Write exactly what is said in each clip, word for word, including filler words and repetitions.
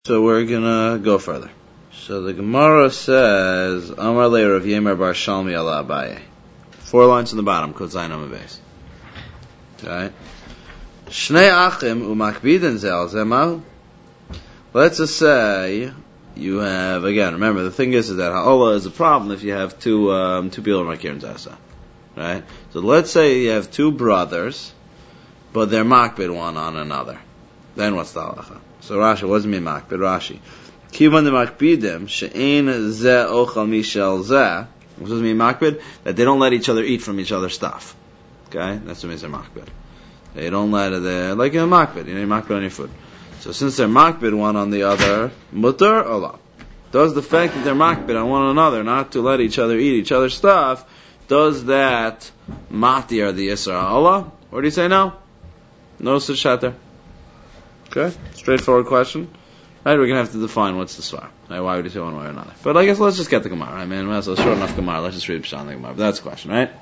So we're gonna go further. So the Gemara says, Amar le Rav Yemer bar Shalmi ala Abaye. Four lines on the bottom, Kod Zayin Amar Beis. Okay. Shnei achim umakbiden ze al ze mahu. Let's just say you have, again, remember the thing is, is that ha'olah is a problem if you have two um, two people in Makir and Zasa. Right? So let's say you have two brothers, but they're makbid one on another. Then what's the halacha? So Rashi wasn't mean makbid, Rashi. Kivan de makbidim, she'ein ze ochal mishel ze. What does it mean makbid? That they don't let each other eat from each other's stuff. Okay? That's what means they're makbid. They don't let it, they're like a makbid, you know, you're makbid on your food. So since they're makbid one on the other, mutar or la? Does the fact that they're makbid on one another, not to let each other eat each other's stuff, does that matir the Yisra Allah? Or do you say no? No such shatter. Okay, straightforward question. Right, we're gonna have to define what's the svar. Right, why would you say one way or another? But I guess let's just get the Gemara. Right, man, well, so short enough Gemara. Let's just read Pshat the Gemara. But that's the question, right?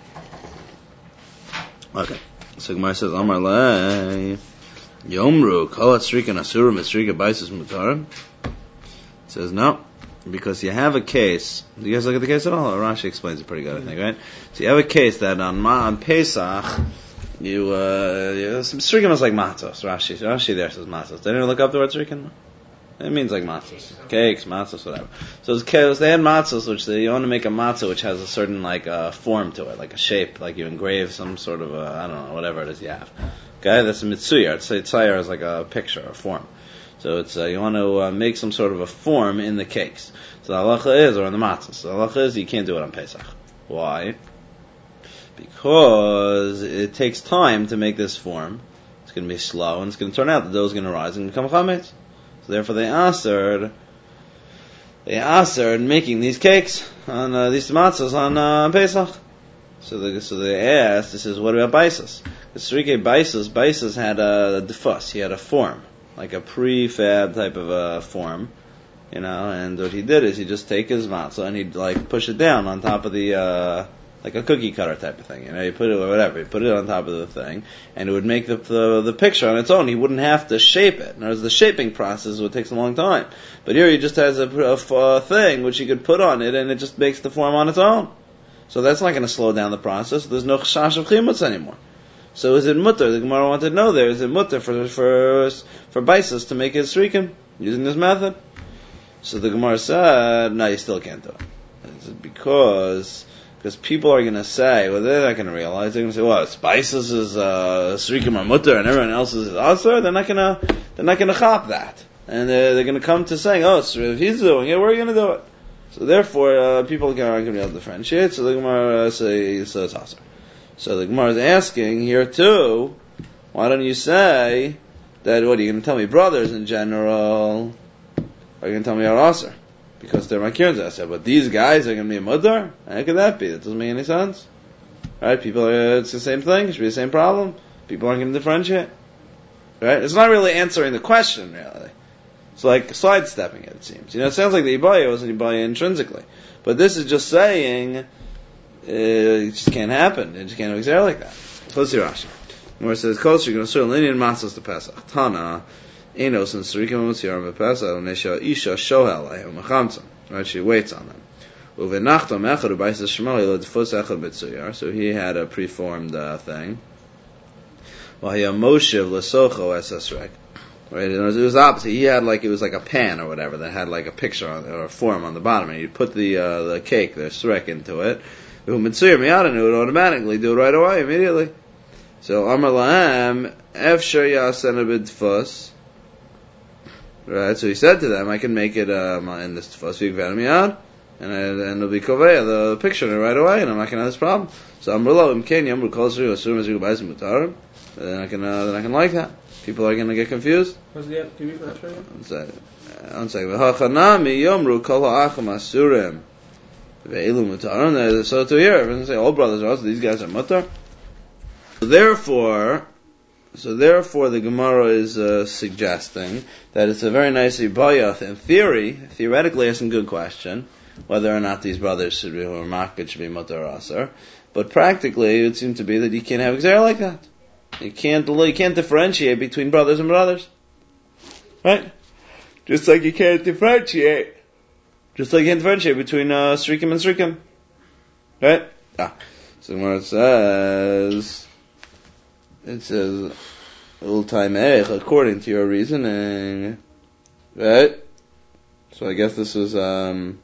Okay. So Gemara says, Amar le Yomru kol atzrika nasurim atzrika baisus mutarim. It says no, because you have a case. Do you guys look at the case at all? Rashi explains it pretty good, I think, right? So you have a case that on Ma on Pesach. You, uh, you, tzrikim is like matzos. Rashi, Rashi there says matzos. Did anyone look up the word tzrikim? It means like matzos. Cakes, matzos, whatever. So it's chaos. They had matzos, which they, you want to make a matzah which has a certain, like, uh, form to it, like a shape, like you engrave some sort of, a, I don't know, whatever it is you have. Okay, that's a mitzuyar. It's a tzayar is like a picture, a form. So it's, uh, you want to uh, make some sort of a form in the cakes. So the halacha is, or in the matzos. So the halacha is, you can't do it on Pesach. Why? Because it takes time to make this form. It's going to be slow, and it's going to turn out the dough is going to rise and become chametz. So therefore, they asered, they asered making these cakes on uh, these matzahs on uh, Pesach. So they so they asked, this is what about baisus? The Srike baisus, baisus had a defus. He had a form, like a prefab type of a form, you know. And what he did is he just take his matzah and he'd like push it down on top of the. Uh, Like a cookie cutter type of thing, you know. You put it, or whatever, you put it on top of the thing, and it would make the, the the picture on its own. He wouldn't have to shape it. Whereas the shaping process would take a long time. But here he just has a, a, a thing which he could put on it, and it just makes the form on its own. So that's not going to slow down the process. There's no chashash of chimutz anymore. So is it mutter? The Gemara wanted to know there. Is it mutter for for for baisus to make it srikim using this method? So the Gemara said, no, you still can't do it. It's because. Because people are going to say, well, they're not going to realize. They're going to say, well, spices is uh, srikim or mutter, and everyone else is asur. They're not going to, they're not going to chop that, and they're, they're going to come to saying, oh, so if he's doing it, we're going to do it. So therefore, uh, people aren't going to be able to differentiate. So the Gemara uh, say, so it's asur. So the Gemara is asking here too. Why don't you say that? What are you going to tell me? Brothers in general, are you going to tell me are asur? Because they're makir zeh, but these guys are going to be a mudar? How could that be? That doesn't make any sense. Right? People are, it's the same thing. It should be the same problem. People aren't going to differentiate. Right? It's not really answering the question, really. It's like sidestepping it, it seems. You know, it sounds like the Ibaya wasn't Ibaya intrinsically. But this is just saying, uh, it just can't happen. It just can't exist like that. Let's see Rashi. Where it says, Kol you're going to serve linear matzos to Pesach. Tana. Enos and Srikim Mutziar Vepesa Unesha Isha Shohel Machamtzam. Right, she waits on them. Uvenachtam Echad Ubaisa Shemali Ledfus Echad B'Tzuyar. So he had a preformed uh, thing. While he Moshev Lesocho Esesrek. Right, it was, it was opposite. He had like it was like a pan or whatever that had like a picture on, or a form on the bottom, and you put the uh, the cake, the srek, into it. Umetzuyar Miyada knew it automatically, do it right away, immediately. So Amar Lahem Efshar Yasen B'Tfus. Right, so he said to them, I can make it um, in this tefus v'yigvanimiyad, and and it'll be kovei the picture in it right away, and I'm not going to have this problem. So Amrullah imken yamru kol sri asur mezrigu b'ayis mutarim. Then I can uh, then I can like that. People are going to get confused. What's the other? Can you read that for you? One second. One second. V'hachanami yomru kol ha'acham asurim ve'ilu mutarim. So to here, everyone say all brothers are also these guys are mutar. So therefore. So therefore, the Gemara is uh, suggesting that it's a very nice ibayah. In theory, theoretically, it's a good question whether or not these brothers should be or makbid should be mutar or asar. But practically, it would seem to be that you can't have exer like that. You can't you can't differentiate between brothers and brothers, right? Just like you can't differentiate. Just like you can't differentiate between uh, Srikim and Srikim. Right? Ah. So when it says, it says, according to your reasoning. Right? So I guess this was, um,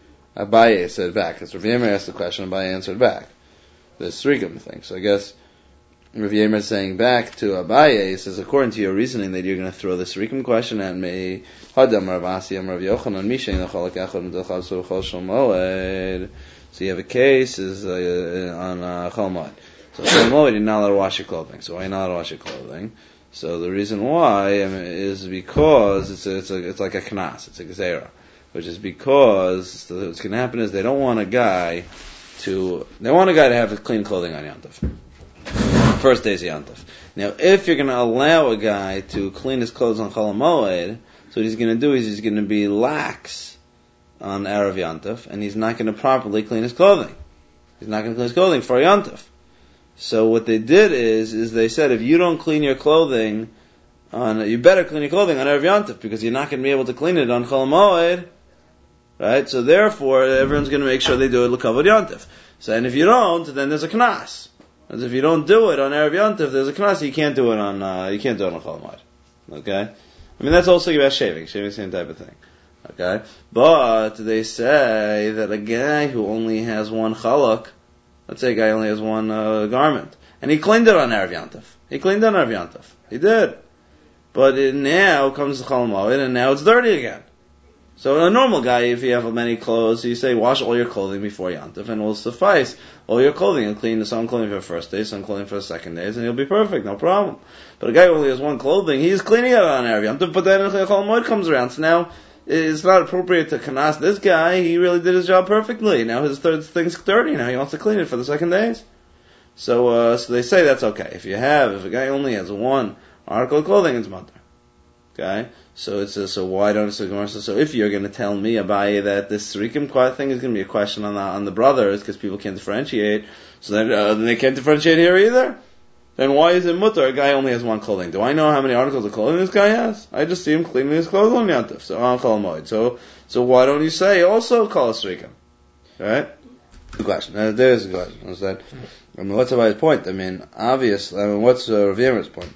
Abaye said back. Because Rav Yemer asked the question, Abaye answered back. The Srikim thing. So I guess Rav Yemer is saying back to Abaye, he says, according to your reasoning that you're going to throw the Srikim question at me, Hadam Rav Asi, Rav Yochanan, Mishay, Nachalak Echad, Mdachal Surachal Shalmoed. So you have a case is uh, on uh, Chol Moed. So Chol Moed, you're not allowed to wash your clothing. So why are you not allowed to wash your clothing? So the reason why I mean, is because it's a, it's a, it's like a knas, it's a gzeira, which is because the, what's going to happen is they don't want a guy to they want a guy to have clean clothing on Yontif. First day's Yontif. Now, if you're going to allow a guy to clean his clothes on Chol Moed, so what he's going to do is he's going to be lax on Erev Yontif, and he's not going to properly clean his clothing. He's not going to clean his clothing for Yontif. So what they did is, is they said, if you don't clean your clothing on, you better clean your clothing on Erev Yontif, because you're not going to be able to clean it on Chol Moed, right? So therefore, everyone's going to make sure they do it l'kavod Yontif. So, and if you don't, then there's a knas. As if you don't do it on Erev Yontif, there's a knas, you can't do it on, uh, you can't do it on Chol Moed. Okay? I mean, that's also about shaving. Shaving, same type of thing. Okay, but they say that a guy who only has one chalak, let's say a guy only has one uh, garment, and he cleaned it on Erev Yontif. He cleaned it on Erev Yontif. He did. But it now comes to Chol Moed, and now it's dirty again. So a normal guy, if you have many clothes, you say wash all your clothing before Yontif, and it will suffice all your clothing, and clean some clothing for the first day, some clothing for the second days, and he'll be perfect, no problem. But a guy who only has one clothing, he's cleaning it on Erev Yontif, but then Chol Moed comes around, so now it's not appropriate to kanas this guy. He really did his job perfectly. Now his third thing's dirty. Now he wants to clean it for the second days. So, uh, so they say that's okay. If you have, if a guy only has one article of clothing, it's mutter. Okay? So it's, uh, so why don't, so, so if you're going to tell me, Abaye, that this Srikim thing is going to be a question on the, on the brothers, because people can't differentiate, so then, uh, then they can't differentiate here either? Then why is it mutter? A guy only has one clothing. Do I know how many articles of clothing this guy has? I just see him cleaning his clothes on Yontif, so on Chol Moed. So, so why don't you say also call a Srikim? Alright? Good question. Uh, there's a question. Is that, I mean, what's Abaye's point? I mean, obviously, I mean, what's uh, Rav Yemer's point?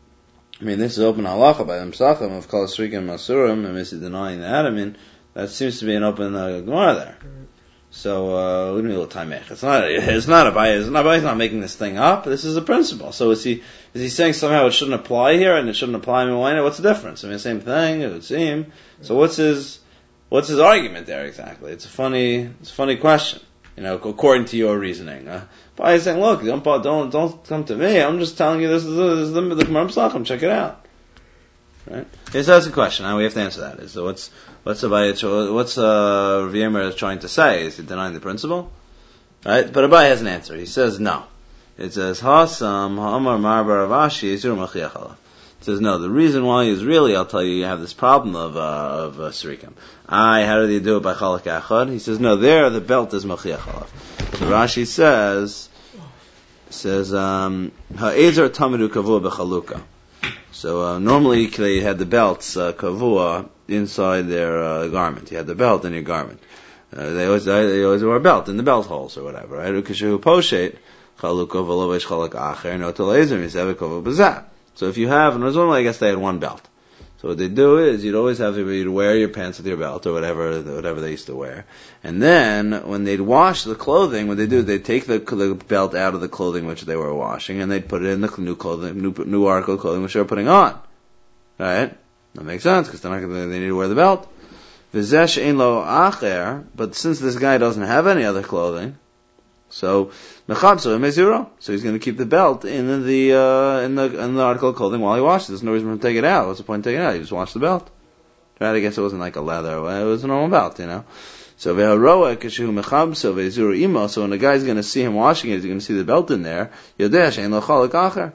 I mean, this is open halacha by the Psachim of Kol Srikim Masurim, and is denying that. I mean, that seems to be an open uh, Gemara there. So, uh, we need a little time. It's not, it's not Abaye, it's not, Abaye's not making this thing up. This is a principle. So is he, is he saying somehow it shouldn't apply here and it shouldn't apply in Moed? What's the difference? I mean, same thing, it would seem. So what's his, what's his argument there exactly? It's a funny, it's a funny question. You know, according to your reasoning. Uh, Abaye's saying, look, don't, don't, don't come to me. I'm just telling you this is the, this is the, the Gemara Psachim. Check it out. Right? Okay, so that's the question. Now we have to answer that. Is so what's what's Abaye, what's uh, Rav Yemer trying to say? Is he denying the principle? Right? But Abaye has an answer. He says no. It says Hasam Hamar Marbar Avashi Yisur Machiach. It says no. The reason why is really, I'll tell you, you have this problem of uh, of uh, Srikim. I how do they do it by Chalak Achad? He says no. There the belt is Machiach. So Rashi says says um, Ha'ezer Tamidu Kavu Bechaluka. So uh, normally they had the belts uh, kavua inside their uh, garment. You had the belt in your garment. Uh, they always they always wore a belt in the belt holes or whatever. Right? Ukashu poshet chaluka v'lovesh chalak acher no tolezim yisev kavu b'zah. So if you have, and normally I guess they had one belt. So what they do is you'd always have to you'd wear your pants with your belt or whatever whatever they used to wear. And then when they'd wash the clothing, what they do is they'd take the, the belt out of the clothing which they were washing, and they'd put it in the new clothing, new new article of clothing which they were putting on. Right? That makes sense because they're not gonna, they need to wear the belt. V'zesh ein lo acher, but since this guy doesn't have any other clothing, so mechabso mezuro, so he's going to keep the belt in the uh, in the in the article of clothing while he washes. There's no reason to take it out. What's the point of taking it out? You just wash the belt. Right? I guess it wasn't like a leather. It was a normal belt, you know. So ve'haroa kashu mechabso ve'zuru imo. So when the guy's going to see him washing it, he's going to see the belt in there. Yodesh ein lo chalak acher.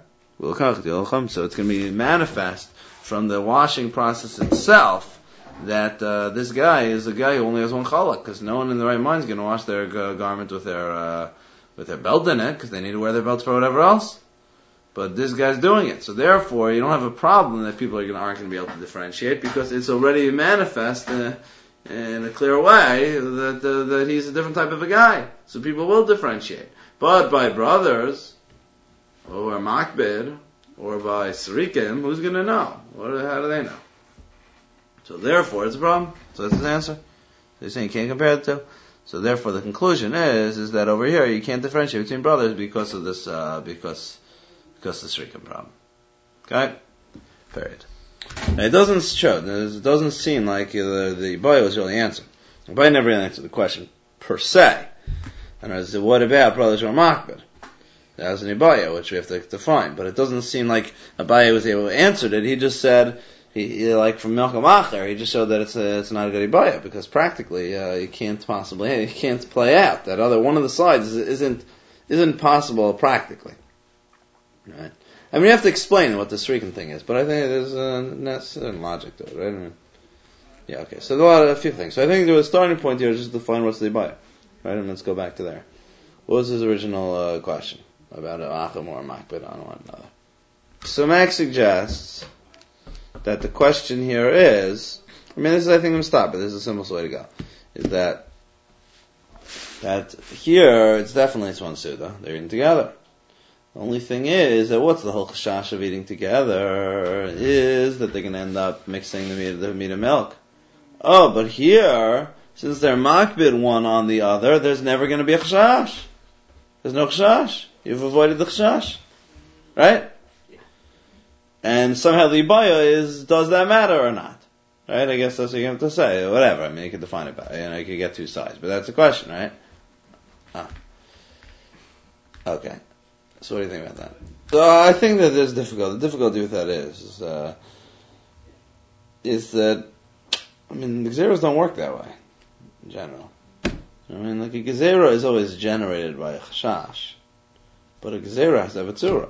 So it's going to be manifest from the washing process itself that uh, this guy is a guy who only has one chalak, because no one in the right mind is going to wash their uh, garment with their uh, with their belt in it, because they need to wear their belts for whatever else. but this guy's doing it. So therefore, you don't have a problem that people are gonna, aren't going to be able to differentiate because it's already manifest uh, in a clear way that uh, that he's a different type of a guy. So people will differentiate. But by brothers, or makbid, or by sarikim, who's going to know? What, how do they know? So therefore, it's a problem. So that's his answer. They're saying you can't compare the two. So therefore, the conclusion is is that over here you can't differentiate between brothers because of this, uh, because because of the sarikim problem. Okay, period. Now, it doesn't show. It doesn't seem like the the boy was really answered. The boy never really answered the question per se. And I said, what about brothers who are makbid? That was an Ibaya, which we have to define. But it doesn't seem like Abaye was able to answer it. He just said, he, he like from Melcham Acher, he just showed that it's a, it's not a good Ibaya, because practically, uh, you can't possibly, you can't play out. That other, one of the sides isn't, isn't possible practically. Right? I mean, you have to explain what the sarikim thing is, but I think there's a certain logic to it, right? I mean, yeah, okay. So there are a few things. So I think the starting point here is just to define what's the Ibaya. Right, and let's go back to there. What was his original uh, question about Achim or Makbid on one another? So Max suggests that the question here is, I mean, this is, I think, I'm going to stop, but this is the simplest way to go, is that that here, it's definitely it's one Suda. They're eating together. The only thing is that what's the whole chashash of eating together is that they're going to end up mixing the meat, the meat and milk. Oh, but here, since they're makbid one on the other, there's never going to be a chashash. There's no chashash. You've avoided the chashash. Right? Yeah. And somehow the ibaya is, does that matter or not? Right? I guess that's what you have to say. Whatever. I mean, you can define it by, you know, you can get two sides. But that's the question, right? Ah. Okay. So what do you think about that? So I think that there's difficulty. The difficulty with that is, is, uh, is that, I mean, the gezeros don't work that way. In general. I mean, like a gezerah is always generated by a chashash, but a gezerah has to have a tzura.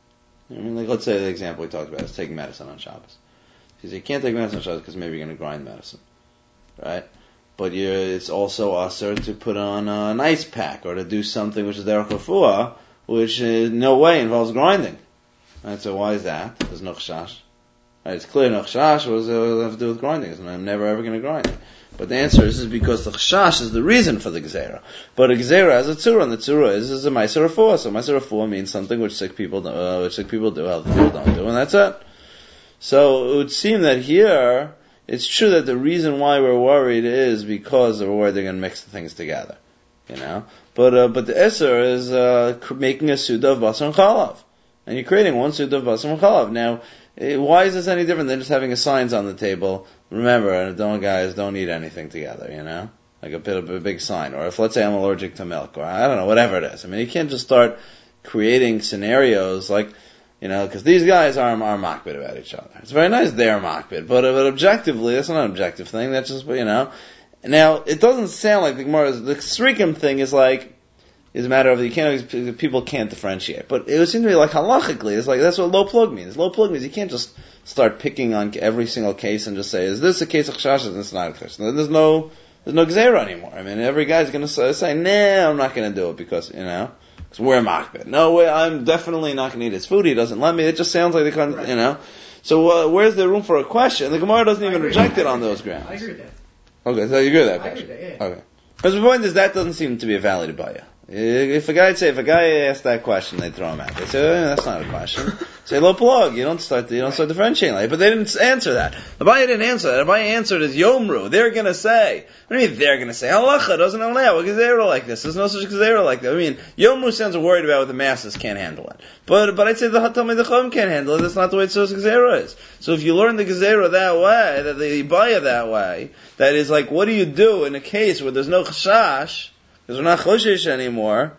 I mean, like let's say the example we talked about is taking medicine on Shabbos. Because you can't take medicine on Shabbos because maybe you're going to grind medicine, right? But you're, it's also usher to put on an ice pack or to do something which is derech refuah, which in no way involves grinding. Right? So why is that? There's no chashash. Right? It's clear no chashash was uh, have to do with grinding, and I'm never ever going to grind it. But the answer is, is because the chashash is the reason for the gezerah. But a gezerah has a tzura, and the tzura is, is a ma'aser refuah. So ma'aser refuah means something which sick people do, uh, which sick people do, healthy people don't do, and that's it. So it would seem that here, it's true that the reason why we're worried is because we're worried they're going to mix the things together. You know? But, uh, but the Esser is, uh, making a suda of basar and chalav. And you're creating one suda of basar and chalav. Now, why is this any different than just having a signs on the table? Remember, don't guys, don't eat anything together, you know? Like a bit of a big sign. Or if, let's say I'm allergic to milk, or I don't know, whatever it is. I mean, you can't just start creating scenarios like, you know, because these guys are, are makbid about each other. It's very nice they're makbid, but, but objectively, that's not an objective thing, that's just, you know. Now, it doesn't sound like the Gemara, the srikim thing is like, is a matter of, you can't, people can't differentiate. But it would seem to me like halachically, it's like, that's what low plug means. Low plug means you can't just start picking on every single case and just say, is this a case of chashash, and this not a case? There's no, there's no gzeira anymore. I mean, every guy's gonna say, nah, I'm not gonna do it because, you know, because we're makbid. No way, I'm definitely not gonna eat his food, he doesn't let me. It just sounds like they can't, right. You know. So, uh, where's the room for a question? The Gemara doesn't even reject it on those grounds. I agree with that. Okay, so you agree with that question? I agree with that, yeah. Okay. Because the point is, that doesn't seem to be a valid ibaya. If a guy say, if a guy asks that question, they throw him out. They say, oh, that's not a question. Say, low plug. You don't start, you don't start differentiating like. But they didn't answer that. The Abaye didn't answer that. The Abaye answered as Yomru. They're gonna say. What do you mean they're gonna say? Halacha doesn't allow a gezerah like this. There's no such gezerah like that. I mean, Yomru sounds worried about what the masses can't handle it. But, but I'd say the Hatamei the Chum can't handle it. That's not the way Tzos gezerah is. So if you learn the gezerah that way, that the Abaye that way, that is like, what do you do in a case where there's no chashash, because we're not choshesh anymore,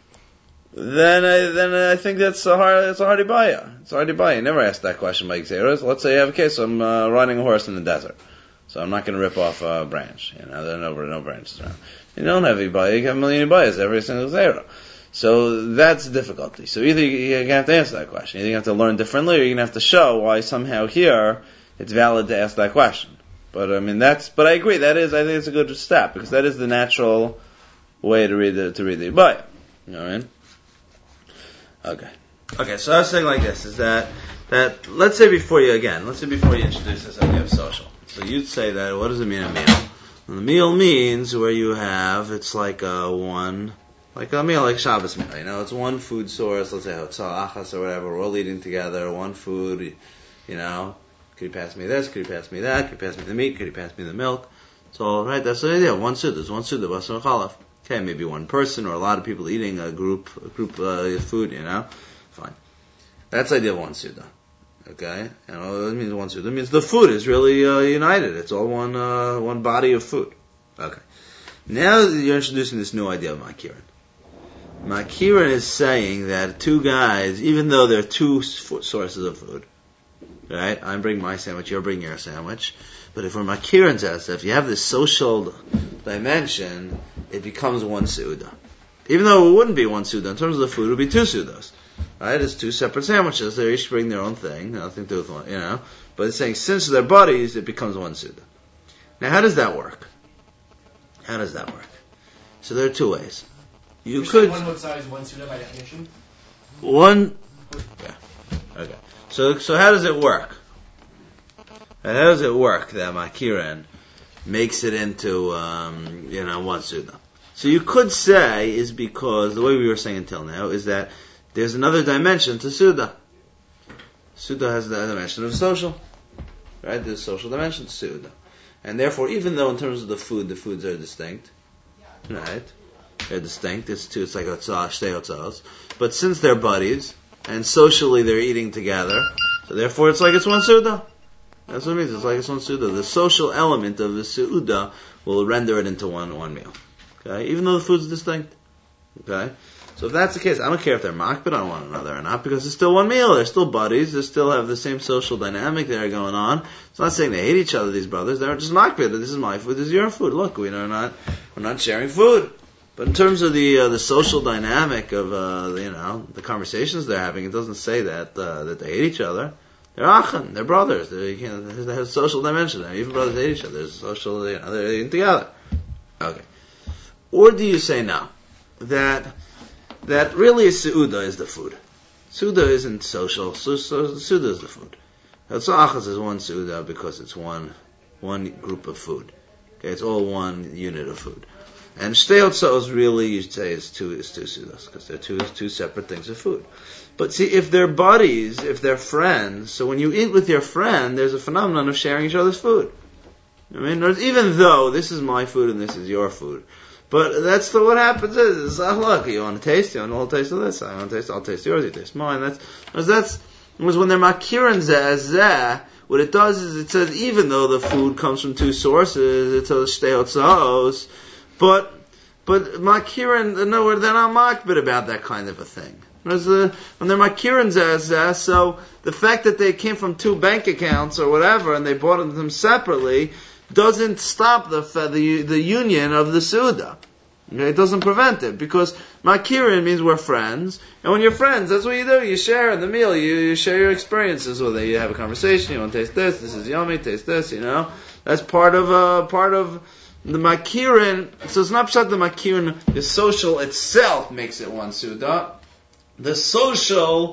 then I, then I think that's a hard, it's a hard ibaya. It's a hard ibaya. You never asked that question by Xeras. Let's say you have a case, I'm uh, riding a horse in the desert. So I'm not going to rip off a branch. You know, there are no, no branches around. You don't have ibaya, you have a million ibayas every single Xera. So that's difficulty. So either you have to answer that question. Either you have to learn differently, or you're going to have to show why somehow here it's valid to ask that question. But I mean, that's, but I agree, that is, I think it's a good step, because that is the natural way to read the, to read the ibaya. You know what I mean? Okay. Okay, so I was saying like this, is that, that, let's say before you, again, let's say before you introduce this idea of social. So you'd say that, what does it mean a meal? And the meal means where you have, it's like a one, like a meal, like Shabbos meal, you know, it's one food source, let's say Hotzah Achas or whatever, we're all eating together, one food, you know, could you pass me this, could you pass me that, could you pass me the meat, could you pass me the milk? So, right, that's the idea, one suda, there's one suda, basar chalaf. Okay, maybe one person or a lot of people eating a group, a group uh, food, you know, fine. That's the idea of one suda. Okay, and all it means one suda. It means the food is really uh, united. It's all one uh, one body of food. Okay. Now you're introducing this new idea of makirin. Makirin is saying that two guys, even though they're two sources of food, right? I'm bringing my sandwich, you're bringing your sandwich. But if we're makirin says, if you have this social dimension, it becomes one suda. Even though it wouldn't be one suda, in terms of the food, it would be two sudas. Right? It's two separate sandwiches. They each bring their own thing. Nothing to do with one, you know. But it's saying since they're buddies, it becomes one suda. Now, how does that work? How does that work? So there are two ways. You You're could one motzah is one suda by definition. One. Yeah. Okay. So so how does it work? How does it work that makirin makes it into um, you know one suda? So you could say is because the way we were saying until now is that there's another dimension to Suda. Suda has the dimension of social. Right? There's a social dimension to Suda. And therefore, even though in terms of the food, the foods are distinct, right? They're distinct. It's two, it's like otzah, shtei otzahs. But since they're buddies, and socially they're eating together, so therefore it's like it's one Suda. That's what it means. It's like it's one Suda. The social element of the Suda will render it into one, one meal. Okay? Even though the food's distinct. Okay? So if that's the case, I don't care if they're makbid on one another or not, because it's still one meal. They're still buddies. They still have the same social dynamic there going on. It's not saying they hate each other, these brothers. They're just makbid. This is my food. This is your food. Look, we are not, we're not sharing food. But in terms of the uh, the social dynamic of uh, you know the conversations they're having, it doesn't say that uh, that they hate each other. They're achan. They're brothers. They're, you know, there's a social dimension there. Even brothers hate each other. There's social. You know, they're eating together. Okay. Or do you say no? That that really is Suda is the food. Suda isn't social. So, so, Suda is the food. Achas is one Suda because it's one one group of food. Okay, it's all one unit of food. And Shtei Otzos really, you'd say, is two is two Sudas because they're two two separate things of food. But see, if they're buddies, if they're friends, so when you eat with your friend, there's a phenomenon of sharing each other's food. I mean, even though this is my food and this is your food. But that's the, what happens is, is uh, look, you want to taste, you want a little taste of this, I want to taste, I'll taste yours, you taste mine. That's, because that's, was when they're makirin zeh, what it does is it says, even though the food comes from two sources, it's a shtei otzahos, but, but makirin, no, they're not makbid about that kind of a thing. Whereas the, when they're makirin zeh, so the fact that they came from two bank accounts or whatever, and they bought them separately, doesn't stop the the the union of the Suda. Okay? It doesn't prevent it, because makirin means we're friends, and when you're friends, that's what you do. You share in the meal, you, you share your experiences with it. You have a conversation, you want to taste this, this is yummy, taste this, you know. That's part of uh, part of the makirin. So it's not just the makirin, the social itself makes it one Suda. The social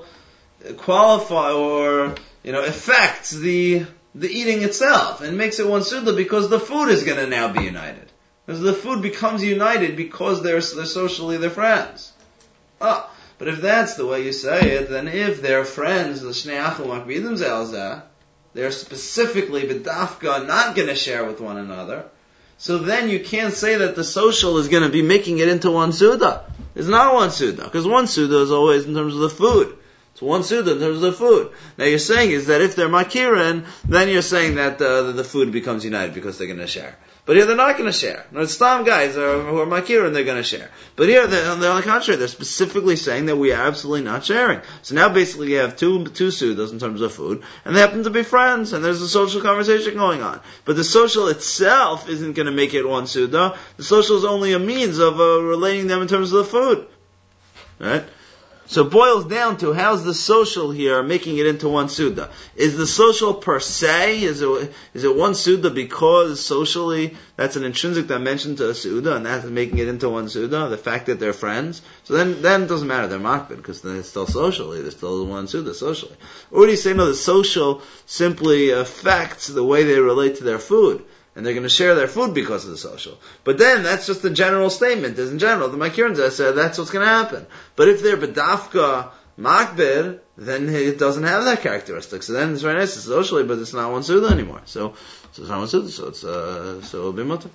qualify or, you know, affects the the eating itself, and makes it one Suda because the food is going to now be united. Because the food becomes united because they're, they're socially they're friends. Oh, but if that's the way you say it, then if they're friends, the Shnei Achim Makbidim Zelzeh, they're specifically b'dafka not going to share with one another, so then you can't say that the social is going to be making it into one Suda. It's not one Suda, because one Suda is always in terms of the food. It's one Suda in terms of the food. Now you're saying is that if they're makirin, then you're saying that uh, the food becomes united because they're going to share. But here they're not going to share. No, it's Stam guys who are, who are makirin, they're going to share. But here, on the contrary, they're specifically saying that we are absolutely not sharing. So now basically you have two two Sudas in terms of food, and they happen to be friends, and there's a social conversation going on. But the social itself isn't going to make it one Suda. The social is only a means of uh, relating them in terms of the food. Right? So it boils down to, how's the social here making it into one Suda? Is the social per se, is it, is it one Suda because socially that's an intrinsic dimension to a Suda and that's making it into one Suda, the fact that they're friends? So then, then it doesn't matter, they're makbid, because then it's still socially, they're still one Suda socially. Or do you say, no, the social simply affects the way they relate to their food? And they're going to share their food because of the social. But then, that's just a general statement. As in general, the Makirinza said that's what's going to happen. But if they're bedafka makbir, then it doesn't have that characteristic. So then it's very nice, it's socially, but it's not one suda anymore. So, so it's not one suda, so it's, uh, so it'll be mutter.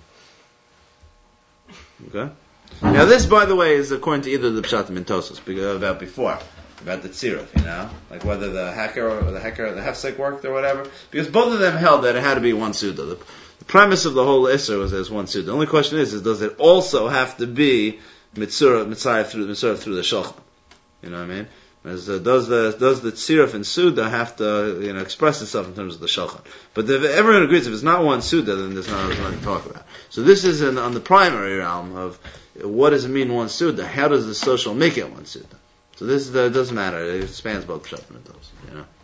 Okay? Now this, by the way, is according to either the Pshatim and Tosos, about before. About the tziruf, you know? Like whether the hacker or the hacker or the hefsek worked or whatever. Because both of them held that it had to be one suda. The, the premise of the whole Isser was as one suda. The only question is, is does it also have to be mitzurah, mitzayah through, mitzurah through the shulchan? You know what I mean? As, uh, does the, does the tziruf and suda have to, you know, express itself in terms of the shulchan? But if everyone agrees, if it's not one suda, then there's not, there's nothing to talk about. So this is in, on the primary realm of what does it mean one suda? How does the social make it one suda? So this is the, it doesn't matter. It spans both pshat and those, you know.